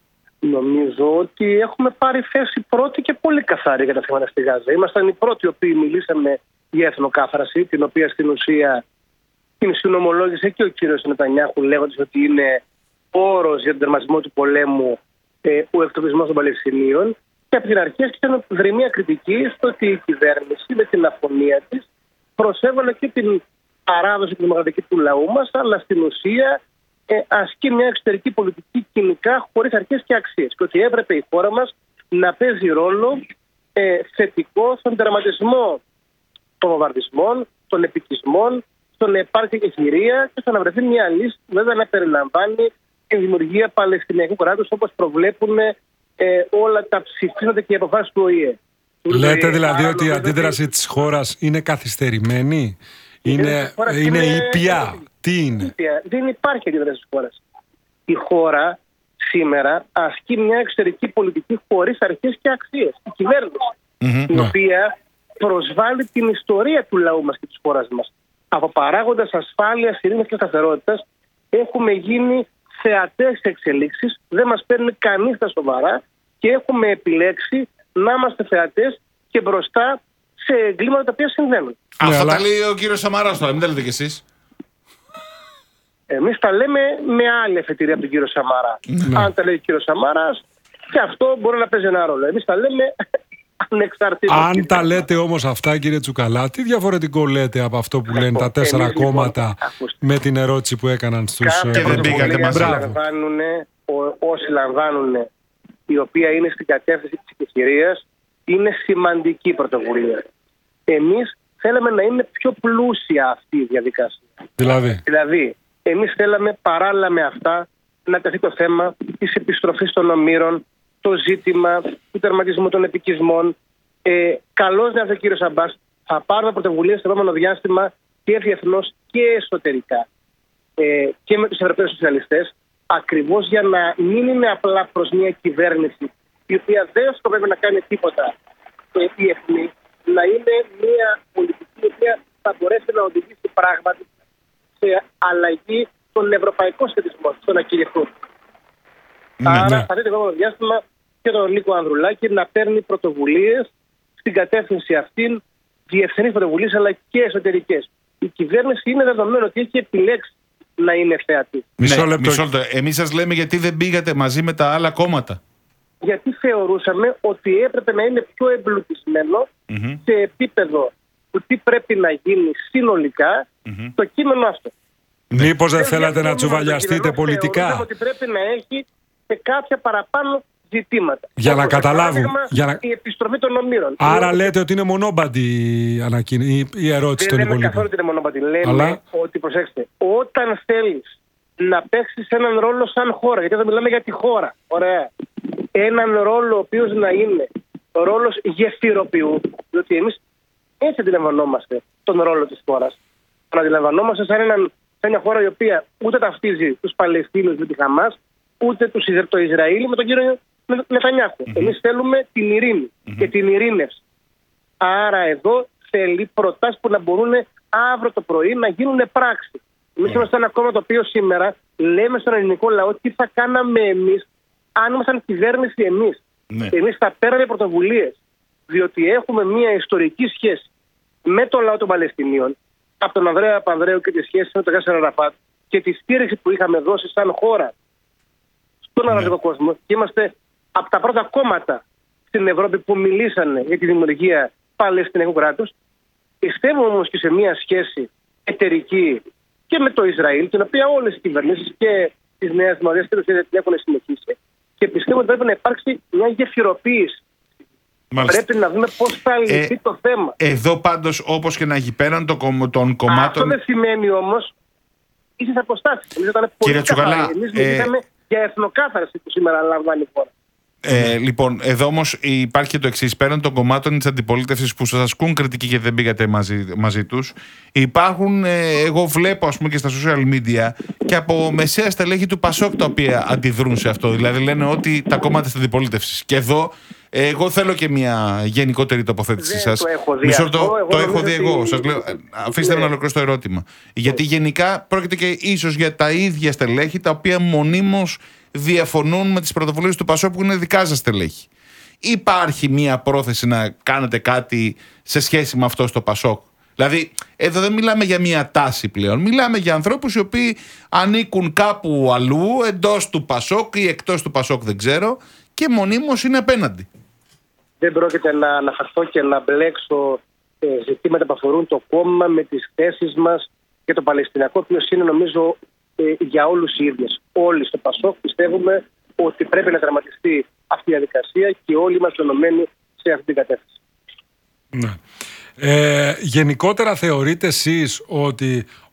Νομίζω ότι έχουμε πάρει θέση πρώτη και πολύ καθαρή για τα θέματα στη Γάζα. Ήμασταν οι πρώτοι οι οποίοι μιλήσαμε για εθνοκάθαρση, την οποία στην ουσία την συνομολόγησε και ο κύριος Νετανιάχου, λέγοντας ότι είναι όρος για τον τερματισμό του πολέμου ε, ο εκτοπισμός των Παλαιστινίων. Και από την αρχή άρχισαν δρυμία κριτική στο ότι η κυβέρνηση με την αφωνία της προσέβαλε και την παράδοση του δημοκρατική του λαού μας, αλλά στην ουσία ε, ασκεί μια εξωτερική πολιτική κοινικά χωρίς αρχές και αξίες. Και ότι έπρεπε η χώρα μας να παίζει ρόλο ε, θετικό στον τερματισμό των βομβαρδισμών, των επικισμών, στο να υπάρχει εγχειρία και στο να βρεθεί μια λύση που βέβαια να περιλαμβάνει τη δημιουργία Παλαιστινιακού κράτους όπως προβλέπουν ε, όλα τα ψηφίσματα και οι αποφάσεις του Ο Η Ε. Λέτε δηλαδή Άρα, ότι η νομίζω αντίδραση ότι- της χώρας είναι καθυστερημένη, είναι, χώρας είναι είναι- ήπια. Τι είναι? Δεν υπάρχει αντίδραση στις χώρες. Η χώρα σήμερα ασκεί μια εξωτερική πολιτική χωρίς αρχές και αξίες. Η κυβέρνηση, Mm-hmm. η οποία προσβάλλει την ιστορία του λαού μας και της χώρας μας. Από παράγοντας ασφάλειας, ειρήνης και σταθερότητας, έχουμε γίνει θεατές εξελίξεις, δεν μας παίρνει κανείς στα σοβαρά και έχουμε επιλέξει να είμαστε θεατές και μπροστά σε εγκλήματα τα οποία συμβαίνουν. Αυτά αλλά- τα λέει ο κύριος Σαμαράς τώρα, μην τα λέτε κι εσείς. Εμείς τα λέμε με άλλη εφετηρία από τον κύριο Σαμαρά. Αν τα λέει ο κύριος Σαμαράς, και αυτό μπορεί να παίζει ένα ρόλο. Εμείς τα λέμε ανεξαρτήτως. Αν τα λέτε όμως αυτά, κύριε Τσουκαλά, τι διαφορετικό λέτε από αυτό που λένε τα τέσσερα Εμείς, λοιπόν, κόμματα ακούστε. με την ερώτηση που έκαναν στους... Κάθε Και δεν πήγατε πρωτοβουλία μαζί. που Μπράβο. λαμβάνουν, ο- όσοι λαμβάνουν, η οποία είναι στην κατεύθυνση της επιχειρίας, είναι σημαντική πρωτοβουλία. Εμείς θέλαμε να είναι πιο πλούσια αυτή η διαδικασία. Δηλαδή, Δηλαδή, εμείς θέλαμε παράλληλα με αυτά να τεθεί το θέμα της επιστροφής των ομήρων, το ζήτημα του τερματισμού των επικισμών. Ε, καλώς να έρθει ο κύριος Αμπάς, θα πάρουμε πρωτοβουλίες στο επόμενο διάστημα και διεθνώς και εσωτερικά ε, και με τους Ευρωπαίους Σοσιαλιστές, ακριβώς για να μην είναι απλά προς μια κυβέρνηση η οποία δεν σκοπεύει να κάνει τίποτα ε, διεθνή, να είναι μια πολιτική η οποία θα μπορέσει να οδηγήσει πράγματι σε αλλαγή των ευρωπαϊκών σχετισμών, στο να κηρυχθούν. Ναι, Άρα ναι. θα δείτε το επόμενο διάστημα και τον Νίκο Ανδρουλάκη να παίρνει πρωτοβουλίες στην κατεύθυνση αυτήν, διεθνείς πρωτοβουλίες αλλά και εσωτερικές. Η κυβέρνηση είναι δεδομένο ότι έχει επιλέξει να είναι θεατή. μισό Ναι, λεπτό. μισό λεπτό. Εμείς σας λέμε γιατί δεν πήγατε μαζί με τα άλλα κόμματα. Γιατί θεωρούσαμε ότι έπρεπε να είναι πιο εμπλουτισμένο Μμμ. σε επίπεδο του τι πρέπει να γίνει συνολικά το κείμενο αυτό. Μήπως δεν θέλατε να διαφωνούμε τσουβαλιαστείτε με το κείμενο, πολιτικά? θεωρούσαμε ότι πρέπει να έχει σε κάποια παραπάνω ζητήματα. Για να Όπως, καταλάβουν, παράδειγμα, για να- η επιστροφή των ομήρων. Άρα λέτε ότι είναι μονόμπαντη η, ανακοίν- η, η ερώτηση των Δεν λέμε καθόλου υπολείπων. ότι είναι μονοπάτι. Λέμε Αλλά- ότι, προσέξτε, όταν θέλεις να παίξεις έναν ρόλο σαν χώρα, γιατί εδώ μιλάμε για τη χώρα, ωραία, έναν ρόλο ο οποίος να είναι ρόλος γεφυροποιού, διότι εμείς έτσι αντιλαμβανόμαστε τον ρόλο της χώρας. Τον αντιλαμβανόμαστε σαν, έναν, σαν μια χώρα η οποία ούτε ταυτίζει τους Παλαιστίνους με τη Χαμάς, ούτε τους, Ισρα- το Ισραήλ με τον κύριο Με- Νετανιάχου. Εμείς θέλουμε την ειρήνη και την ειρήνευση. Άρα εδώ θέλει προτάσεις που να μπορούν αύριο το πρωί να γίνουν πράξη. Εμείς είμαστε ένα κόμμα το οποίο σήμερα λέμε στον ελληνικό λαό τι θα κάναμε εμείς αν ήμασταν κυβέρνηση εμείς. Ναι. Εμείς θα παίρναμε πρωτοβουλίες, διότι έχουμε μια ιστορική σχέση με τον λαό των Παλαιστινίων, από τον Ανδρέα Παπανδρέου και τη σχέση με τον Γιάσερ Αραφάτ και τη στήριξη που είχαμε δώσει σαν χώρα στον αραβικό κόσμο. Και είμαστε από τα πρώτα κόμματα στην Ευρώπη που μιλήσανε για τη δημιουργία Παλαιστινιακού κράτους. Πιστεύω όμως και σε μια σχέση εταιρική και με το Ισραήλ, την οποία όλες οι κυβερνήσεις και της Νέας Δημοκρατίας και την έχουν συνεχίσει, και πιστεύω ότι πρέπει να υπάρξει μια γεφυροποίηση. Μάλιστα. Πρέπει να δούμε πώς θα λυθεί Ε, το θέμα. Εδώ πάντως, όπως και να έχει πέραν των, κομ- των Αυτό κομμάτων. δεν σημαίνει όμως ίσες αποστάσεις. Εμείς ήταν πολύ Κύριε Τσουκαλά, καθαροί. Εμείς ε, μιλήσαμε για εθνοκάθαρση που σήμερα λαμβάνει η χώρα. Ε, λοιπόν, εδώ όμως υπάρχει και το εξής. Πέραν των κομμάτων της αντιπολίτευσης που σας ασκούν κριτική και δεν πήγατε μαζί, μαζί τους, υπάρχουν, ε, εγώ βλέπω ας πούμε και στα social media και από μεσαία στελέχη του Πασόκ τα οποία αντιδρούν σε αυτό. Δηλαδή λένε ότι τα κόμματα της αντιπολίτευσης. Και εδώ ε, εγώ θέλω και μια γενικότερη τοποθέτησή Δεν σας. το έχω δει Μισό αυτό. λεπτό, Εγώ το έχω νομίζω δει εγώ. ότι- Σας λέω, ε, αφήστε με Ναι. να ολοκληρώσω το ερώτημα. Γιατί γενικά πρόκειται και ίσως για τα ίδια στελέχη τα οποία μονίμως διαφωνούν με τις πρωτοβουλίες του Πασόκ που είναι δικά σας στελέχη. Υπάρχει μία πρόθεση να κάνετε κάτι σε σχέση με αυτό στο Πασόκ? Δηλαδή, εδώ δεν μιλάμε για μία τάση πλέον. Μιλάμε για ανθρώπους οι οποίοι ανήκουν κάπου αλλού, εντός του Πασόκ ή εκτός του Πασόκ, δεν ξέρω, και μονίμως είναι απέναντι. Δεν πρόκειται να αναφερθώ και να μπλέξω ε, ζητήματα που αφορούν το κόμμα με τις θέσεις μας και το Παλαιστινιακό, οποίο είναι νομίζω ε, για όλους οι ίδιες. Όλοι στο Πασόκ πιστεύουμε ότι πρέπει να δραματιστεί αυτή η διαδικασία και όλοι είμαστε ενωμένοι σε αυτή την κατεύθυνση. Ναι. Ε, γενικότερα θεωρείτε εσείς ότι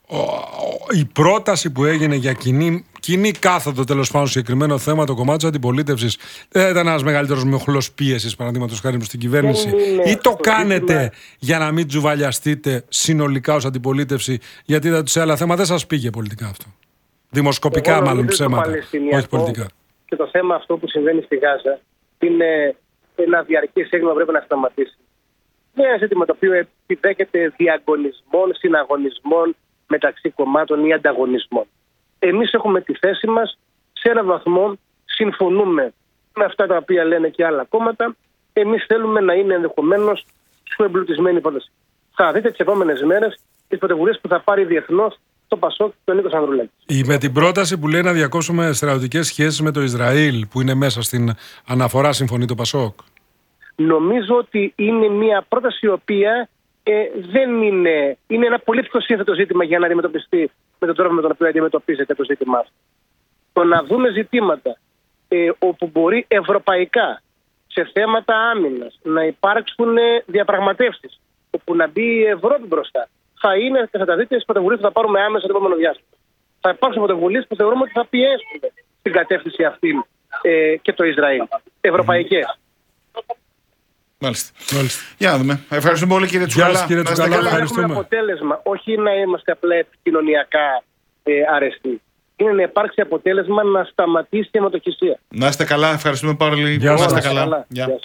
ο, ο, η πρόταση που έγινε για κοινή, κοινή κάθοδο τέλος πάντων συγκεκριμένο θέμα, το κομμάτι της αντιπολίτευσης, δεν ήταν ένας μεγαλύτερος μοχλός πίεσης, παραδείγματος χάρη στην κυβέρνηση, ή το κάνετε ζήτημα... για να μην τζουβαλιαστείτε συνολικά ως αντιπολίτευση, γιατί είδατε σε άλλα θέματα δεν σας πήγε πολιτικά αυτό. Δημοσκοπικά εγώ μάλλον ψέματα, όχι πολιτικά. Και το θέμα αυτό που συμβαίνει στη Γάζα είναι ένα διαρκές έγκλημα, πρέπει να σταματήσει. Είναι ένα ζήτημα το οποίο επιδέχεται διαγωνισμών, συναγωνισμών μεταξύ κομμάτων ή ανταγωνισμών. Εμείς έχουμε τη θέση μας, σε έναν βαθμό συμφωνούμε με αυτά τα οποία λένε και άλλα κόμματα. Εμείς θέλουμε να είναι ενδεχομένως πιο εμπλουτισμένη η πρόταση. Θα δείτε τις επόμενες μέρες τις πρωτοβουλίες που θα πάρει διεθνώς το Πασόκ, τον Νίκο Ανδρουλάκη. Με την πρόταση που λέει να διακόψουμε στρατιωτικές σχέσεις με το Ισραήλ, που είναι μέσα στην αναφορά, συμφωνεί το Πασόκ? Νομίζω ότι είναι μια πρόταση η οποία ε, δεν είναι, είναι ένα πολύ πιο σύνθετο ζήτημα για να αντιμετωπιστεί με τον τρόπο με τον οποίο αντιμετωπίζεται το ζήτημα αυτό. Το να δούμε ζητήματα ε, όπου μπορεί ευρωπαϊκά σε θέματα άμυνας να υπάρξουν διαπραγματεύσεις, όπου να μπει η Ευρώπη μπροστά, θα είναι και θα τα δείτε στις πρωτοβουλίες που θα πάρουμε άμεσα το επόμενο διάστημα. Θα υπάρξουν πρωτοβουλίες που θεωρούμε ότι θα πιέσουν στην κατεύθυνση αυτή ε, και το Ισραήλ. Ευρωπαϊκές. Μάλιστα. Μάλιστα. Για να δούμε. Ευχαριστούμε πολύ, κύριε Τσουκαλά. Γεια κύριε Τσουκαλά. Να έχουμε αποτέλεσμα, όχι να είμαστε απλά επικοινωνιακά ε, αρεστοί. Είναι να υπάρξει αποτέλεσμα να σταματήσει η αιματοχυσία. Να είστε καλά, ευχαριστούμε πάρα πολύ. Γεια σας. Να είστε καλά. καλά. Γεια. Γεια σας.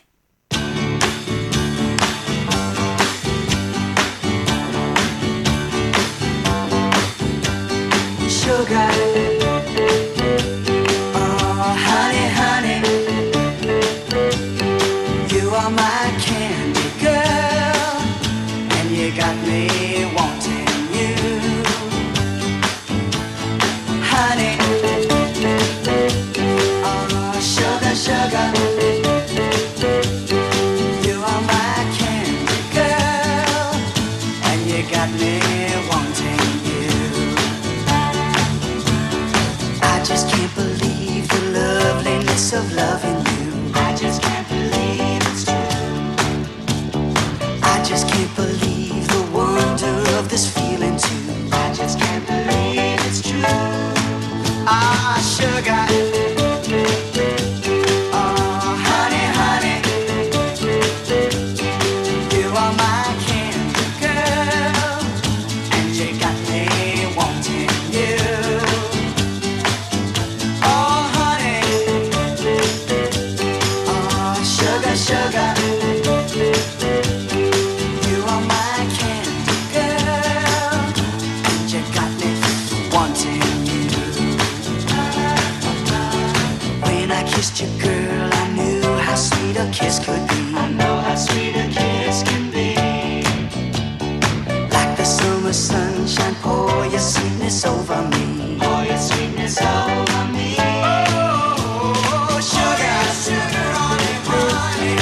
Sugar, oh honey, honey, you are my candy girl, and you got me wanting you, honey, oh sugar, sugar, you are my candy girl, and you got me wanting you. I just can't believe the loveliness of loving you. I just can't believe it's true. I just can't believe the wonder of this feeling too. I just can't believe it's true. Ah, sugar. Oh, honey, honey. You are my candy girl, and you got me wanting you. Sugar, you are my candy girl, and you got me wanting you. When I kissed you, girl, I knew how sweet a kiss could be. I know how sweet a kiss can be. Like the summer sunshine, pour your sweetness over me. Pour your sweetness over me. Oh, sugar, sugar on it, honey.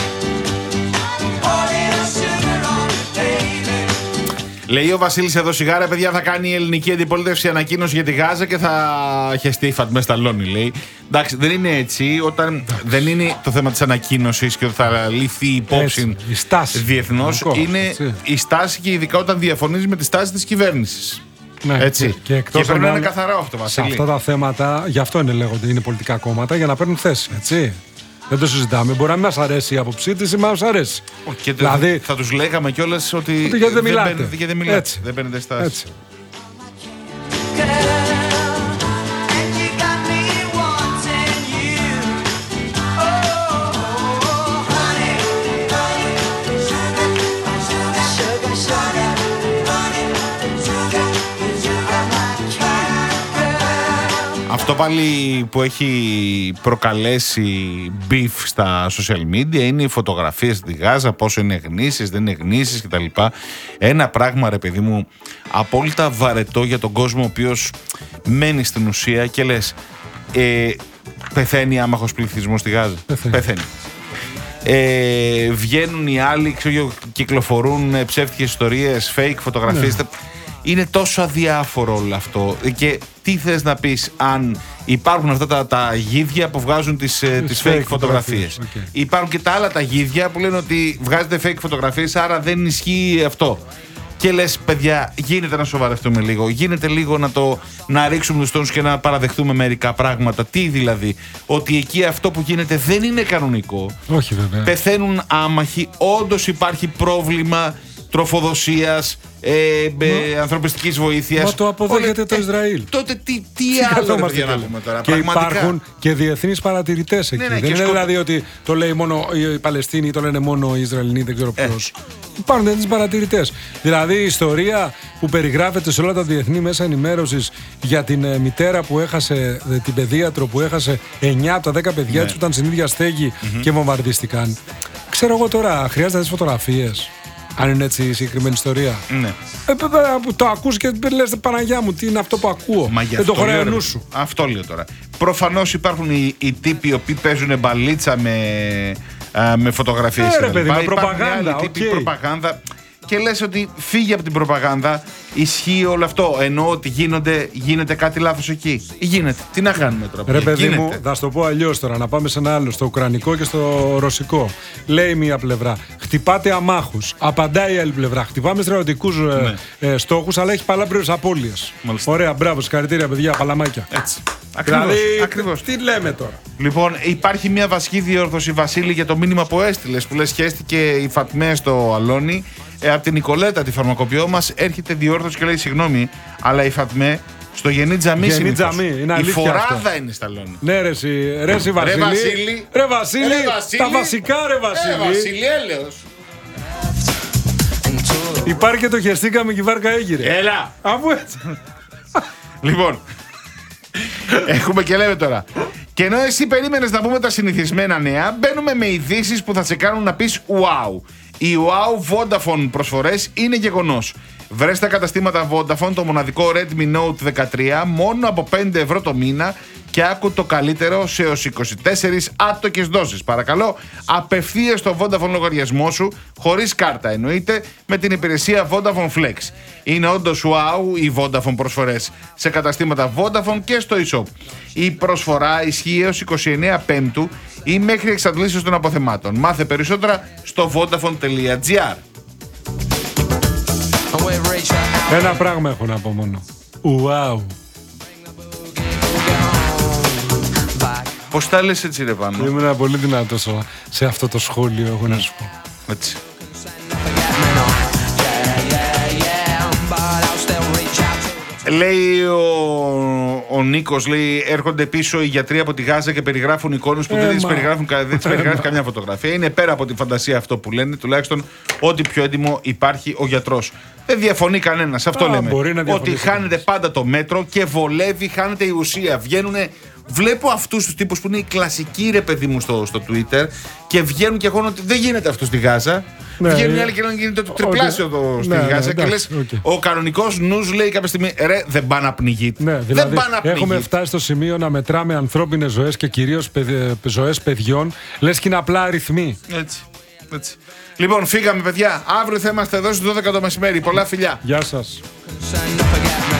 Λέει ο Βασίλης εδώ, σιγάρα παιδιά, θα κάνει η ελληνική αντιπολίτευση ανακοίνωση για τη Γάζα και θα χεστεί η Φατμέ Σταλόνι, λέει. Εντάξει, δεν είναι έτσι. Όταν δεν είναι το θέμα της ανακοίνωσης και ότι θα ληφθεί υπόψη διεθνώς, είναι έτσι. Η στάση και ειδικά όταν διαφωνείς με τη στάση της κυβέρνησης. Ναι, έτσι. Και, και, και πρέπει να είναι καθαρά αυτό, Βασίλη. Σε αυτά τα θέματα, γι' αυτό είναι λέγονται είναι πολιτικά κόμματα, για να παίρνουν θέση, έτσι. Δεν το συζητάμε. Μπορεί να μην μας αρέσει η άποψή της ή να μας αρέσει. Και δηλαδή, θα τους λέγαμε κιόλας ότι, ότι γιατί δεν μιλάτε. Δεν, δεν μιλάτε. Έτσι. Δεν παίρνετε στάση. Αυτό πάλι που έχει προκαλέσει beef στα social media είναι οι φωτογραφίες στη Γάζα, πόσο είναι γνήσιες, δεν είναι γνήσιες κτλ. Ένα πράγμα, ρε παιδί μου, απόλυτα βαρετό για τον κόσμο ο οποίος μένει στην ουσία και λες ε, πεθαίνει άμαχος πληθυσμός στη Γάζα. Πεθαίνει. πεθαίνει. Ε, βγαίνουν οι άλλοι, ξέρω, κυκλοφορούν ψεύτικες ιστορίες, fake φωτογραφίες. Ναι. Είναι τόσο αδιάφορο όλο αυτό. Και τι θες να πεις αν υπάρχουν αυτά τα, τα γίδια που βγάζουν τις, τις fake, fake φωτογραφίες. Okay. Υπάρχουν και τα άλλα τα γίδια που λένε ότι βγάζετε fake φωτογραφίες, άρα δεν ισχύει αυτό. και λες, παιδιά, γίνεται να σοβαρευτούμε λίγο. Γίνεται λίγο να, το, να ρίξουμε τους τόνους και να παραδεχτούμε μερικά πράγματα. Τι δηλαδή, ότι εκεί αυτό που γίνεται δεν είναι κανονικό. Όχι, βέβαια. Πεθαίνουν άμαχοι, όντως υπάρχει πρόβλημα τροφοδοσίας, ε, ε, ανθρωπιστικής βοήθειας. Μα το αποδέχεται Όλε, το Ισραήλ. Ε, τότε τι, τι άλλο ρε παιδιά, να πούμε τώρα. Και πραγματικά. Υπάρχουν και διεθνείς παρατηρητές εκεί. Ναι, ναι, δεν και είναι σκοτ... δηλαδή ότι το λέει μόνο οι Παλαιστίνοι ή το λένε μόνο οι Ισραηλινοί, δεν ξέρω Ε. ποιος. Υπάρχουν διεθνείς παρατηρητές. Δηλαδή η ιστορία που περιγράφεται σε όλα τα διεθνή μέσα ενημέρωσης για την ε, μητέρα που έχασε, ε, την παιδίατρο που έχασε εννιά από τα δέκα παιδιά Ναι. της που ήταν στην ίδια στέγη mm-hmm. και βομβαρδίστηκαν. Ξέρω εγώ τώρα, χρειάζεται να δεις φωτογραφίες. Αν είναι έτσι η συγκεκριμένη ιστορία. Ναι. Ε, που το ακούς και λες, Παναγιά μου, τι είναι αυτό που ακούω. Μα δεν το χωράει ο λέω, νους σου. Αυτό λέω τώρα. Προφανώς υπάρχουν οι, οι τύποι οι οποίοι παίζουν μπαλίτσα με, α, με φωτογραφίες. Ε, ρε παιδί, με Υπάρχουν προπαγάνδα, άλλοι τύποι οκ. προπαγάνδα. Και λες ότι φύγει από την προπαγάνδα, ισχύει όλο αυτό. Εννοώ ότι γίνονται, γίνεται κάτι λάθος εκεί. Γίνεται. Τι να κάνουμε τώρα. Ρε παιδί γίνεται. μου, θα σου το πω αλλιώς τώρα, να πάμε σε ένα άλλο, στο ουκρανικό και στο ρωσικό. Λέει μία πλευρά, χτυπάτε αμάχους. Απαντάει η άλλη πλευρά, χτυπάμε στρατιωτικούς Ναι. ε, ε, στόχους, αλλά έχει παλάβρες απώλειες. Μάλιστα. Ωραία, μπράβο, συγχαρητήρια παιδιά, παλαμάκια. Έτσι. Ακριβώς, Δηλαδή, ακριβώς. τι λέμε τώρα. Λοιπόν, υπάρχει μια βασική διόρθωση, Βασίλη, για το μήνυμα που έστειλες, που λες χέστηκε η Φατμέ στο αλόνι. Ε, από την Νικολέτα, τη φαρμακοποιό μας, έρχεται διόρθωση και λέει συγγνώμη, αλλά η Φατμέ στο Γενή Τζαμί Γενή συνήθως. Τζαμί, είναι η αλήθεια φοράδα αυτό. είναι στα αλόνι. Ναι, ρε, εσύ, ρε, εσύ, Βασίλη. Βασίλη. Ρε, Βασίλη. Ρε, Βασίλη. Τα βασικά, ρε, Βασίλη. Ε, Βασίλη, έλεος. Υπάρχει και το χεστήκαμε και η βάρκα έγειρε. Έλα. Αφού έτσι. Λοιπόν, έχουμε και λέμε τώρα. Και ενώ εσύ περίμενες να πούμε τα συνηθισμένα νέα, μπαίνουμε με ειδήσεις που θα σε κάνουν να πεις wow. Οι wow Vodafone προσφορές είναι γεγονός. Βρες στα καταστήματα Vodafone το μοναδικό Redmi Note δεκατρία μόνο από πέντε ευρώ το μήνα και άκου το καλύτερο σε έως είκοσι τέσσερις άτοκες δόσεις. Παρακαλώ, απευθείας στο Vodafone λογαριασμό σου, χωρίς κάρτα εννοείται, με την υπηρεσία Vodafone Flex. Είναι όντως wow οι Vodafone προσφορές σε καταστήματα Vodafone και στο e-shop. Η προσφορά ισχύει έως είκοσι εννέα Πέμπτου ή μέχρι εξαντλήσεως των αποθεμάτων. Μάθε περισσότερα στο vodafone τελεία gr. Ένα πράγμα έχω να πω μόνο. Ουάου. Πώς τα λες έτσι ρε Πάνο? Ήμουν πολύ δυνατός σε αυτό το σχόλιο, έχω να σου πω. Έτσι. Λέει ο, ο Νίκος, λέει, έρχονται πίσω οι γιατροί από τη Γάζα και περιγράφουν εικόνες που Ε, δεν τις μα. περιγράφουν, κα- δεν τις περιγράφει καμιά φωτογραφία. Είναι πέρα από τη φαντασία αυτό που λένε, τουλάχιστον ό,τι πιο έντιμο υπάρχει ο γιατρός. Δεν διαφωνεί κανένας, αυτό Α, λέμε. μπορεί να Ότι διαφωνήσει χάνεται κανένας. πάντα το μέτρο και βολεύει, χάνεται η ουσία. Βγαίνουνε. Βλέπω αυτούς τους τύπους που είναι οι κλασικοί ρε παιδί μου στο, στο Twitter και βγαίνουν και εγώ ότι δεν γίνεται αυτό στη Γάζα. Ναι, Βγαίνουν οι ε, άλλοι και λένε γίνεται το τριπλάσιο ότι- το, στη ναι, ναι, Γάζα και εντάξει, λες οκ. ο κανονικός νους λέει κάποια στιγμή ρε δεν πάει να πνιγεί. Ναι, Δεν δηλαδή πάει να πνιγεί. έχουμε φτάσει στο σημείο να μετράμε ανθρώπινες ζωές και κυρίως παιδε- ζωές παιδιών, λες και είναι απλά αριθμοί. Έτσι, έτσι. Λοιπόν, φύγαμε παιδιά. Αύριο θα είμαστε εδώ στις δώδεκα το μεσημέρι. Πολλά φιλιά. Γεια σας. Don't forget me.